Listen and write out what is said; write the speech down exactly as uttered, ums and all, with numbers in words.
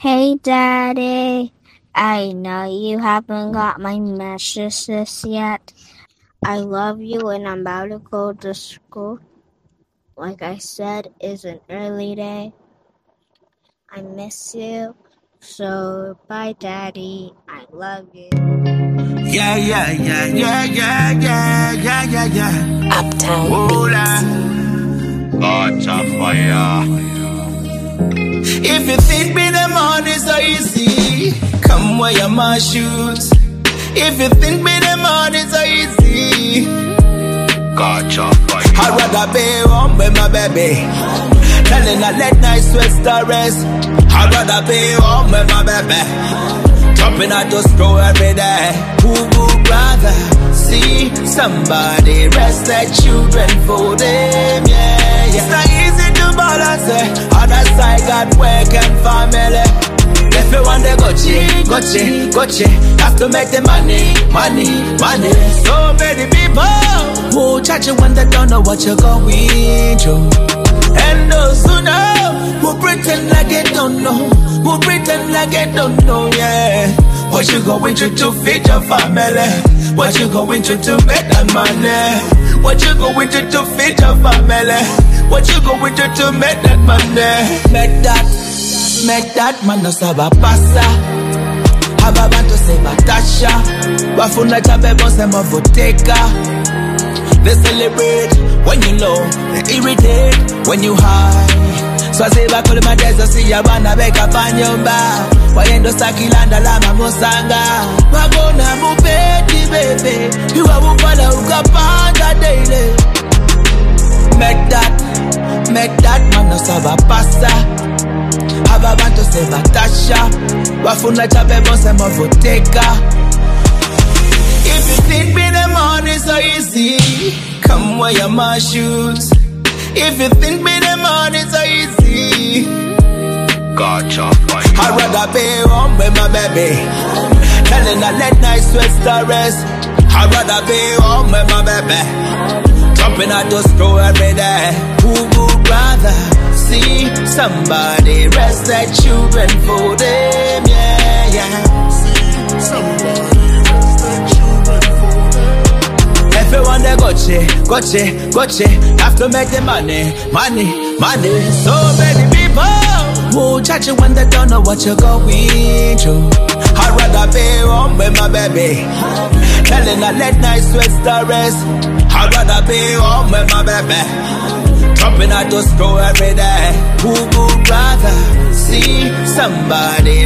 Hey Daddy, I know you haven't got my messages yet. I love you and I'm about to go to school. Like I said, it's an early day. I miss you. So bye Daddy, I love you. Yeah, yeah, yeah, yeah, yeah, yeah, yeah, yeah, yeah. Uptown Hola. Catch a fire. If you think me the money so easy, come wear my shoes. If you think me the money so easy, Catch a fire. I'd rather be home with my baby, telling her late night sweat stories. I'd rather be home with my baby, jumping out the store every day. Who would rather see somebody rest their children for them? Yeah, yeah. It's not easy to balance it. Other side got work and family. If you want to go cheap, go cheap, go cheap, have to make the money, money, money. So many people who judge you when they don't know what you're going through, and those who know who pretend like they don't know, who pretend like they don't know, yeah. What you going through to feed your family? What you going through to make that money? What you going through to feed your family? What you going through to make that money? Make that, make that man no saba pasa. Have a man to say batasha. Wafuna chabe bonse mavoteka. They celebrate when you low, they irritate when you high. So I say back to my days, I see ya bana beka panyomba. Wayendo sakilanda lama musanga. Wagona mupeti baby, you are wupala ukapanda daily. Make that, make that man no saba pasa. Have a man to say batasha. Wafuna chabe bonse mavoteka. If you think me the money so easy, come wear my shoes. If you think me the money so easy, Catch a fire. I'd rather be home with my baby, telling her late night sweat stories. I'd rather be home with my baby, jumping out the store every day. Who would rather see somebody rest their children for them? Yeah, yeah. See somebody. If you want to goche, goche, goche, have to make the money, money, money. So many people who judge you when they don't know what you're going through. I'd rather be home with my baby, telling her late night sweat stories. I'd rather be home with my baby, jumping out the store every day. Who would rather see somebody